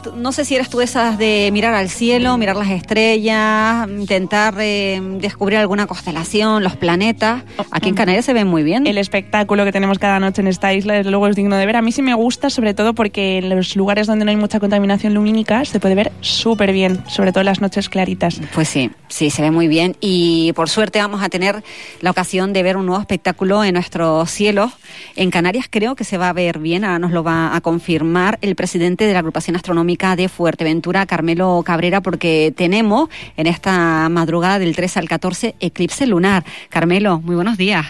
no sé si eres tú de esas de mirar al cielo, mirar las estrellas, intentar descubrir alguna constelación, los planetas. Aquí en Canarias se ven muy bien. El espectáculo que tenemos cada noche en esta isla, desde luego, es digno de ver. A mí sí me gusta, sobre todo porque en los lugares donde no hay mucha contaminación lumínica se puede ver súper bien, sobre todo en las noches claritas. Pues sí, se ve muy bien y por suerte vamos a tener la ocasión de ver un nuevo espectáculo en nuestros cielos. En Canarias creo que se va a ver bien, ahora nos lo va a confirmar el presidente de la Agrupación Astronómica de Fuerteventura, Carmelo Cabrera, porque tenemos en esta madrugada del 13 al 14 eclipse lunar. Carmelo, muy buenos días.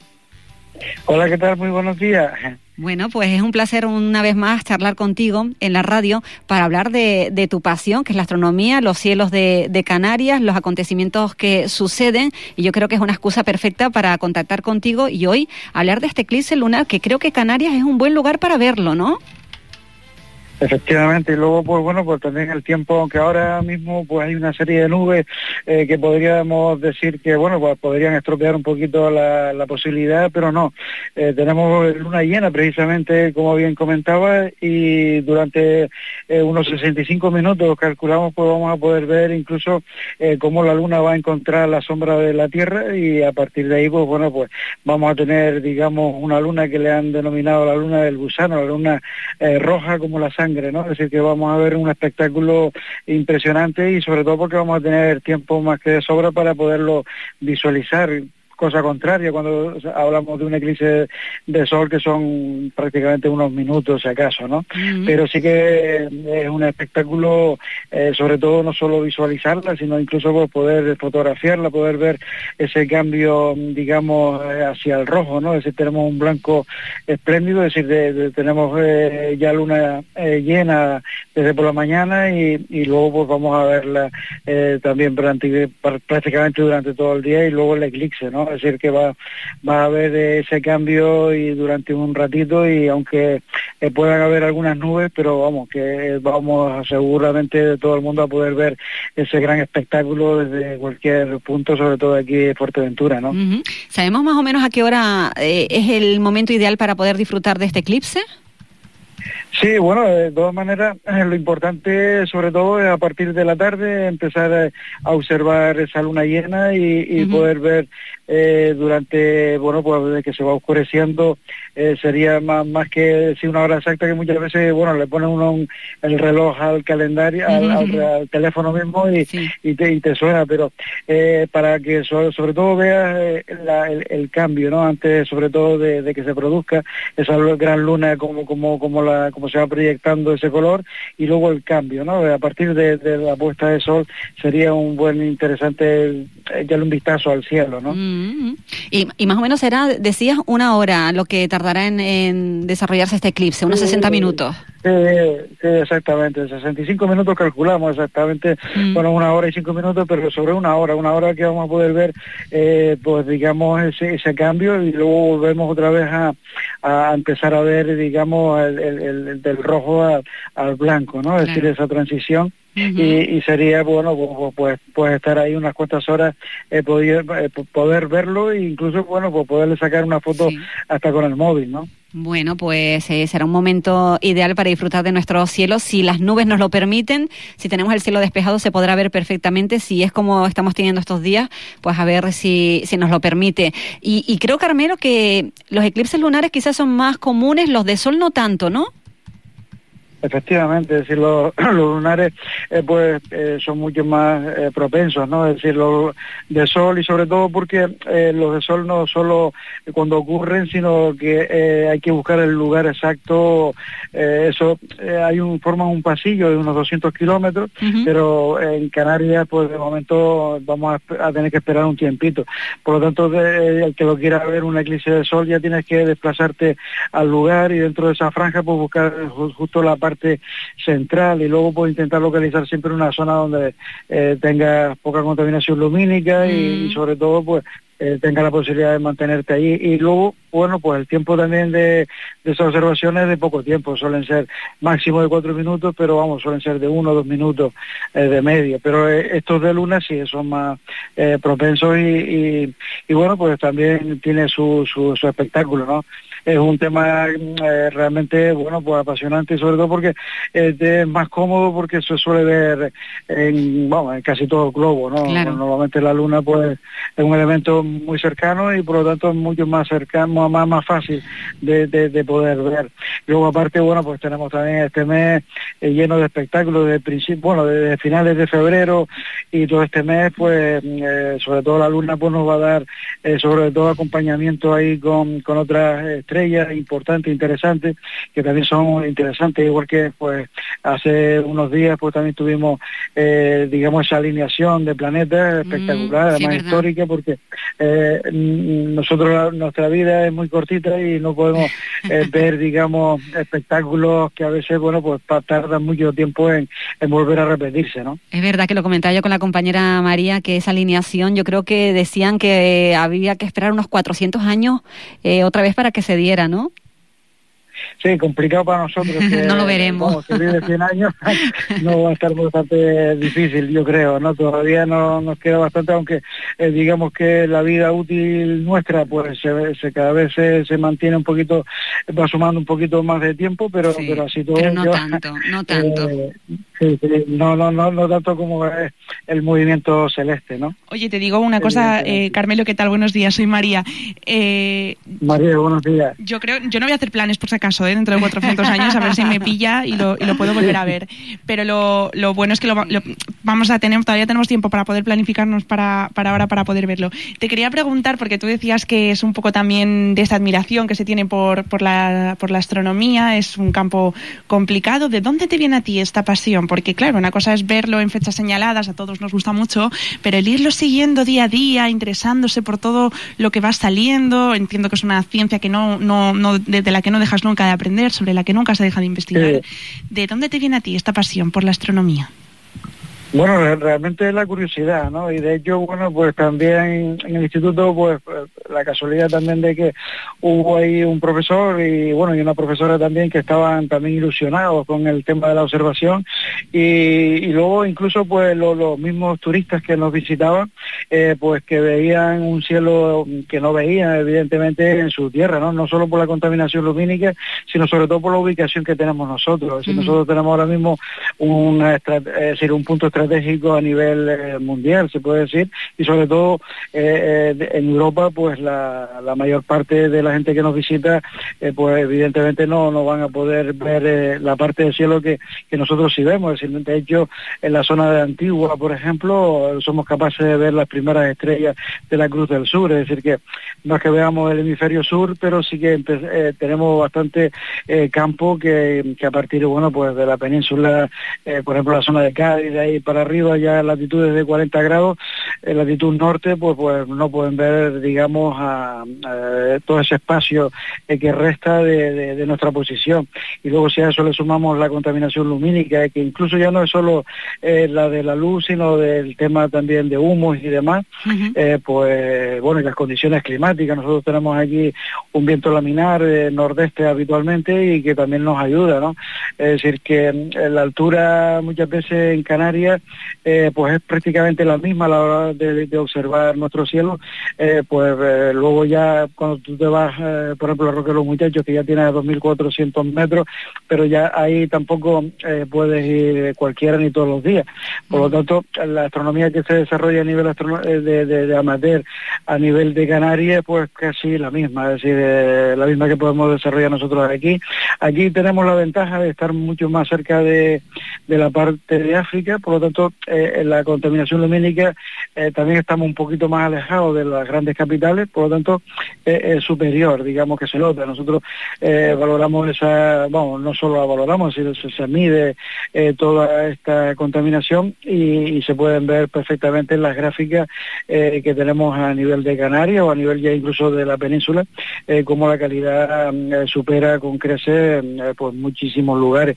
Hola, ¿qué tal? Muy buenos días. Bueno, pues es un placer una vez más charlar contigo en la radio para hablar de tu pasión, que es la astronomía, los cielos de Canarias, los acontecimientos que suceden, y yo creo que es una excusa perfecta para contactar contigo y hoy hablar de este eclipse lunar, que creo que Canarias es un buen lugar para verlo, ¿no? Efectivamente, y luego pues también el tiempo, aunque ahora mismo pues hay una serie de nubes que podríamos decir que pues podrían estropear un poquito la posibilidad, pero no, tenemos luna llena precisamente, como bien comentaba, y durante unos 65 minutos calculamos, pues vamos a poder ver incluso cómo la luna va a encontrar la sombra de la Tierra, y a partir de ahí pues vamos a tener, digamos, una luna que le han denominado la luna del gusano, la luna roja como la sangre, ¿no? Es decir, que vamos a ver un espectáculo impresionante, y sobre todo porque vamos a tener tiempo más que de sobra para poderlo visualizar. Cosa contraria cuando hablamos de un eclipse de sol, que son prácticamente unos minutos si acaso, ¿no? Uh-huh. Pero sí que es un espectáculo, sobre todo no solo visualizarla, sino incluso pues, poder fotografiarla, poder ver ese cambio, digamos, hacia el rojo, ¿no? Es decir, tenemos un blanco espléndido, es decir, tenemos ya luna llena desde por la mañana, y luego pues vamos a verla también prácticamente durante todo el día, y luego el eclipse, ¿no? Es decir, que va a haber ese cambio y durante un ratito, y aunque puedan haber algunas nubes, pero vamos, que vamos seguramente todo el mundo a poder ver ese gran espectáculo desde cualquier punto, sobre todo aquí de Fuerteventura, ¿no? Uh-huh. ¿Sabemos más o menos a qué hora es el momento ideal para poder disfrutar de este eclipse? Sí, bueno, de todas maneras, lo importante sobre todo es a partir de la tarde empezar a observar esa luna llena y uh-huh. poder ver durante, pues desde que se va oscureciendo, sería más que decir una hora exacta, que muchas veces, le pone uno el reloj al calendario, uh-huh. al teléfono mismo y te suena, pero para que sobre todo veas el cambio, ¿no? Antes, sobre todo, de que se produzca esa gran luna, como se va proyectando ese color, y luego el cambio, ¿no? A partir de la puesta de sol sería un buen interesante echarle un vistazo al cielo, ¿no? Mm-hmm. Y más o menos será, decías, una hora lo que tardará en desarrollarse este eclipse, unos 60 minutos. Sí, exactamente, 65 minutos calculamos exactamente, una hora y 5 minutos, pero sobre una hora que vamos a poder ver, pues digamos, ese cambio, y luego volvemos otra vez a empezar a ver, digamos, el del rojo al blanco, ¿no? Es decir, esa transición. Uh-huh. Y sería pues estar ahí unas cuantas horas, poder verlo, e incluso pues poderle sacar una foto hasta con el móvil, ¿no? Bueno, pues será un momento ideal para disfrutar de nuestros cielos. Si las nubes nos lo permiten, si tenemos el cielo despejado, se podrá ver perfectamente. Si es como estamos teniendo estos días, pues a ver si nos lo permite. Y creo, Carmelo, que los eclipses lunares quizás son más comunes, los de sol no tanto, ¿no? Efectivamente, es decir, los lunares son mucho más propensos, ¿no? Es decir, los de sol, y sobre todo porque los de sol no solo cuando ocurren, sino que hay que buscar el lugar exacto. Forman un pasillo de unos 200 kilómetros, uh-huh. pero en Canarias, pues de momento vamos a tener que esperar un tiempito. Por lo tanto, el que lo quiera ver un eclipse de sol, ya tienes que desplazarte al lugar, y dentro de esa franja pues buscar justo la parte central, y luego pues intentar localizar siempre una zona donde tenga poca contaminación lumínica y sobre todo pues tenga la posibilidad de mantenerte ahí. Y luego, pues el tiempo también de esas observaciones es de poco tiempo, suelen ser máximo de 4 minutos, pero suelen ser de 1 o 2 minutos de media. Pero estos de luna sí son más propensos, y pues también tiene su espectáculo, ¿no? es un tema realmente, bueno, pues apasionante, y sobre todo porque es más cómodo, porque se suele ver en casi todo el globo, ¿no? Claro. Normalmente la Luna pues es un elemento muy cercano y por lo tanto es mucho más cercano, más fácil de poder ver. Luego aparte, bueno, pues tenemos también este mes lleno de espectáculos desde finales de febrero, y todo este mes pues sobre todo la Luna pues nos va a dar sobre todo acompañamiento ahí con otras estrellas importantes, interesantes, que también son interesantes, igual que pues hace unos días pues también tuvimos digamos esa alineación de planetas espectacular, además histórica, porque nuestra vida es muy cortita y no podemos ver, digamos, espectáculos que a veces, bueno, pues tardan mucho tiempo en volver a repetirse, ¿no? Es verdad que lo comentaba yo con la compañera María, que esa alineación, yo creo que decían que había que esperar unos 400 años otra vez para que se diera, ¿no? Sí, complicado para nosotros. Que, no lo veremos. Que vive 100 años, no va a estar bastante difícil, yo creo, ¿no? Todavía nos queda bastante, aunque digamos que la vida útil nuestra, pues cada vez se mantiene un poquito, va sumando un poquito más de tiempo, pero así todo. Pero no tanto. Sí, no tanto como es el movimiento celeste, ¿no? Oye, te digo una cosa, Carmelo, ¿qué tal? Buenos días, soy María. María, buenos días. Yo no voy a hacer planes por si acaso, dentro de 400 años, a ver si me pilla y lo puedo volver a ver. Pero lo bueno es que lo vamos a tener, todavía tenemos tiempo para poder planificarnos para ahora, para poder verlo. Te quería preguntar, porque tú decías que es un poco también de esta admiración que se tiene por la astronomía, es un campo complicado. ¿De dónde te viene a ti esta pasión? Porque claro, una cosa es verlo en fechas señaladas, a todos nos gusta mucho, pero el irlo siguiendo día a día, interesándose por todo lo que va saliendo, entiendo que es una ciencia que de la que no dejas nunca de aprender, sobre la que nunca se deja de investigar. ¿De dónde te viene a ti esta pasión por la astronomía? Bueno, realmente es la curiosidad, ¿no? Y de hecho, bueno, pues también en el instituto, pues la casualidad también de que hubo ahí un profesor y una profesora también que estaban también ilusionados con el tema de la observación, y luego incluso pues los mismos turistas que nos visitaban, pues que veían un cielo que no veían evidentemente en su tierra, no solo por la contaminación lumínica, sino sobre todo por la ubicación que tenemos nosotros. Es decir, nosotros tenemos ahora mismo un punto estratégico a nivel mundial, se puede decir, y sobre todo en Europa, pues la mayor parte de la gente que nos visita, pues evidentemente no van a poder ver la parte del cielo que nosotros sí vemos. Es decir, de hecho, en la zona de Antigua, por ejemplo, somos capaces de ver las primeras estrellas de la Cruz del Sur, es decir, que no es que veamos el hemisferio sur, pero sí que tenemos bastante campo que a partir, pues de la península, por ejemplo, la zona de Cádiz, de ahí para arriba, ya en latitudes de 40 grados, en latitud norte, pues no pueden ver, digamos, a todo ese espacio que resta de nuestra posición. Y luego si a eso le sumamos la contaminación lumínica, que incluso ya no es solo la de la luz, sino del tema también de humos y demás, pues bueno, y las condiciones climáticas. Nosotros tenemos aquí un viento laminar nordeste habitualmente y que también nos ayuda, ¿no? Es decir, que la altura muchas veces en Canarias pues es prácticamente la misma a la hora de observar nuestro cielo, luego ya cuando tú te vas, por ejemplo, a Roque de los Muchachos, que ya tiene 2.400 metros, pero ya ahí tampoco puedes ir cualquiera ni todos los días. Por lo tanto, la astronomía que se desarrolla a nivel de amateur, a nivel de Canarias, pues casi la misma, es decir, la misma que podemos desarrollar nosotros aquí. Aquí tenemos la ventaja de estar mucho más cerca de la parte de África, por lo tanto, en la contaminación lumínica también estamos un poquito más alejados de las grandes capitales, por lo tanto, es superior, digamos, que se nota. Nosotros valoramos no solo la valoramos, sino se mide toda esta contaminación y se pueden ver perfectamente en las gráficas que tenemos a nivel de Canarias o a nivel ya incluso de la península, como la calidad supera con creces pues muchísimos lugares.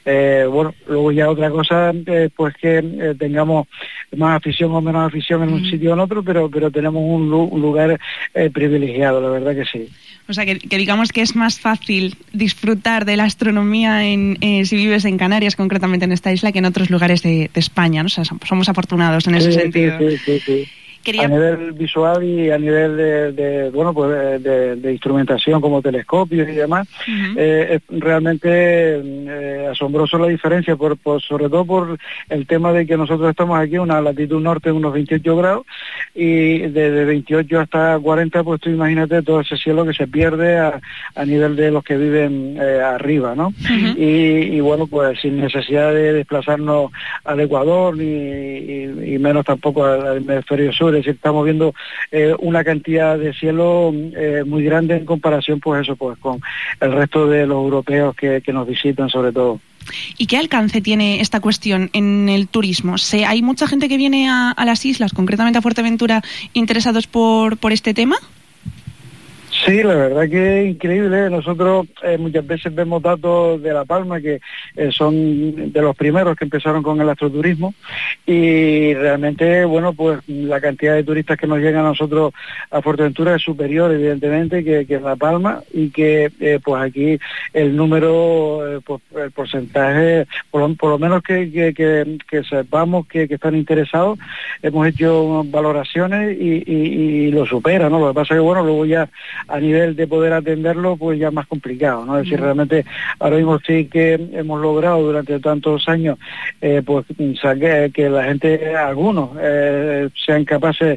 Luego ya otra cosa, pues que tengamos más afición o menos afición en un sitio o en otro, pero tenemos un lugar privilegiado, la verdad que sí. O sea, que digamos que es más fácil disfrutar de la astronomía si vives en Canarias, concretamente en esta isla, que en otros lugares de España, ¿no? O sea, somos afortunados en ese sentido. Sí. a nivel visual y a nivel de instrumentación como telescopios y demás. Es realmente asombroso la diferencia, sobre todo por el tema de que nosotros estamos aquí en una latitud norte de unos 28 grados y desde 28 hasta 40, pues tú imagínate todo ese cielo que se pierde a nivel de los que viven arriba, ¿no? Y bueno, pues sin necesidad de desplazarnos al Ecuador y menos tampoco al hemisferio sur. Es decir, estamos viendo una cantidad de cielo muy grande en comparación, pues eso, pues con el resto de los europeos que nos visitan sobre todo. ¿Y qué alcance tiene esta cuestión en el turismo? ¿Hay mucha gente que viene a las islas, concretamente a Fuerteventura, interesados por este tema? Sí, la verdad que es increíble. Nosotros muchas veces vemos datos de La Palma que son de los primeros que empezaron con el astroturismo y realmente, bueno, pues la cantidad de turistas que nos llegan a nosotros a Fuerteventura es superior, evidentemente, que en La Palma y que pues aquí el número, pues el porcentaje, por lo menos que sepamos que están interesados, hemos hecho valoraciones y lo supera, ¿no? Lo que pasa es que, bueno, luego ya a nivel de poder atenderlo, pues ya más complicado, ¿no? Es decir, realmente ahora mismo sí que hemos logrado durante tantos años, pues que la gente, algunos, sean capaces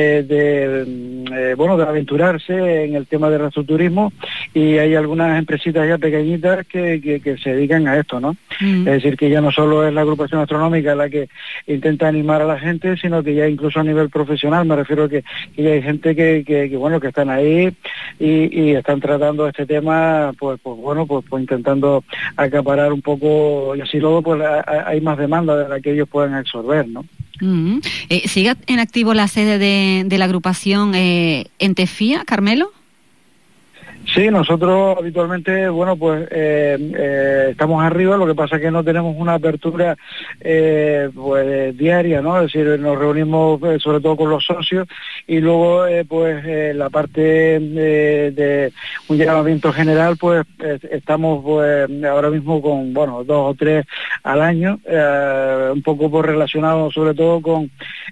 de aventurarse en el tema del astroturismo y hay algunas empresitas ya pequeñitas que se dedican a esto, ¿no? Es decir, que ya no solo es la agrupación astronómica la que intenta animar a la gente, sino que ya incluso a nivel profesional, me refiero que ya hay gente que están ahí y están tratando este tema, pues intentando acaparar un poco y así luego pues hay más demanda de la que ellos pueden absorber, ¿no? ¿Sigue en activo la sede de la agrupación en Tefía, Carmelo? Sí, nosotros habitualmente, bueno, pues estamos arriba, lo que pasa es que no tenemos una apertura pues diaria, ¿no? Es decir, nos reunimos sobre todo con los socios y luego la parte de un llamamiento general, pues estamos pues ahora mismo con, bueno, 2 o 3 al año, un poco relacionado sobre todo con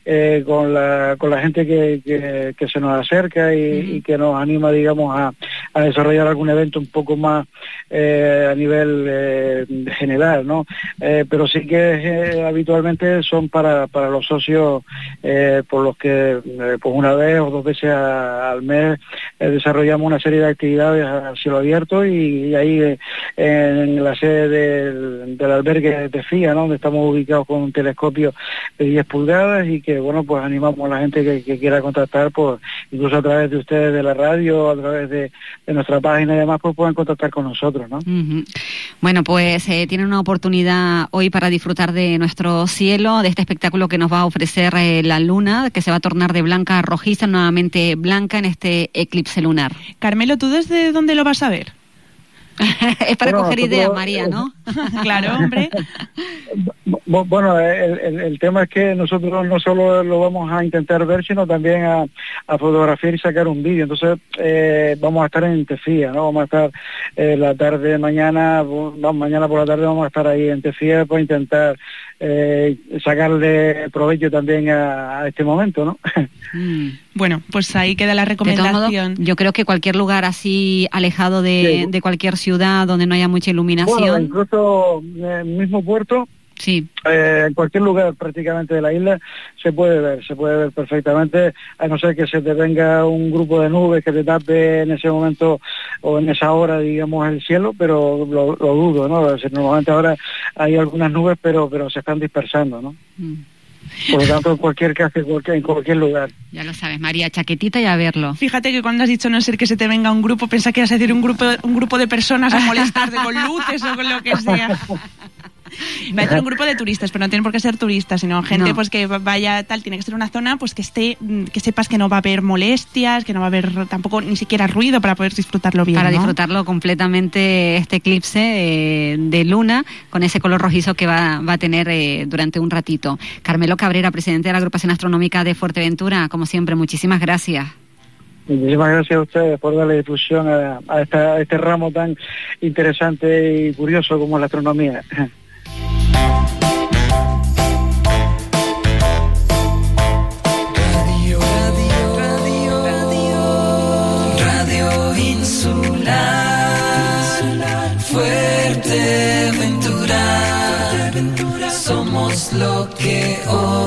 la gente que se nos acerca y que nos anima, digamos, a desarrollar algún evento un poco más a nivel general, ¿no? Pero sí que habitualmente son para los socios por los que pues una vez o 2 veces al mes desarrollamos una serie de actividades a cielo abierto y ahí en la sede del albergue de Tefía, ¿no? Donde estamos ubicados con un telescopio de 10 pulgadas y que, bueno, pues animamos a la gente que quiera contactar, pues incluso a través de ustedes de la radio, a través de nuestra página y demás, pues pueden contactar con nosotros, ¿no? Bueno, pues tienen una oportunidad hoy para disfrutar de nuestro cielo, de este espectáculo que nos va a ofrecer la luna, que se va a tornar de blanca a rojiza, nuevamente blanca en este eclipse lunar. Carmelo, ¿tú desde dónde lo vas a ver? Es para coger ideas, María, ¿no? Claro, hombre. Bueno, el tema es que nosotros no solo lo vamos a intentar ver, sino también a fotografiar y sacar un vídeo. Entonces vamos a estar en Tefía, ¿no? Vamos a estar la tarde, mañana por la tarde vamos a estar ahí en Tefía para intentar sacarle provecho también a este momento, ¿no? Bueno, pues ahí queda la recomendación. Yo creo que cualquier lugar así alejado de cualquier ciudad donde no haya mucha iluminación. Bueno, incluso el mismo puerto. Sí. En cualquier lugar prácticamente de la isla se puede ver perfectamente, a no ser que se te venga un grupo de nubes que te tape en ese momento o en esa hora, digamos, el cielo, pero lo dudo, ¿no? Es decir, normalmente ahora hay algunas nubes, pero se están dispersando, ¿no? Por lo tanto, en cualquier lugar. Ya lo sabes, María, chaquetita y a verlo. Fíjate que cuando has dicho no ser que se te venga un grupo, pensaba que ibas a decir un grupo de personas a molestarte con luces o con lo que sea. Va a ser un grupo de turistas, pero no tienen por qué ser turistas, sino gente pues que vaya tal, tiene que ser una zona pues que sepas que no va a haber molestias, que no va a haber tampoco ni siquiera ruido para poder disfrutarlo bien. Para ¿no? disfrutarlo completamente este eclipse de luna con ese color rojizo que va a tener durante un ratito. Carmelo Cabrera, presidente de la Agrupación Astronómica de Fuerteventura, como siempre, muchísimas gracias. Muchísimas gracias a ustedes por darle difusión a este ramo tan interesante y curioso como es la astronomía. Radio somos lo que hoy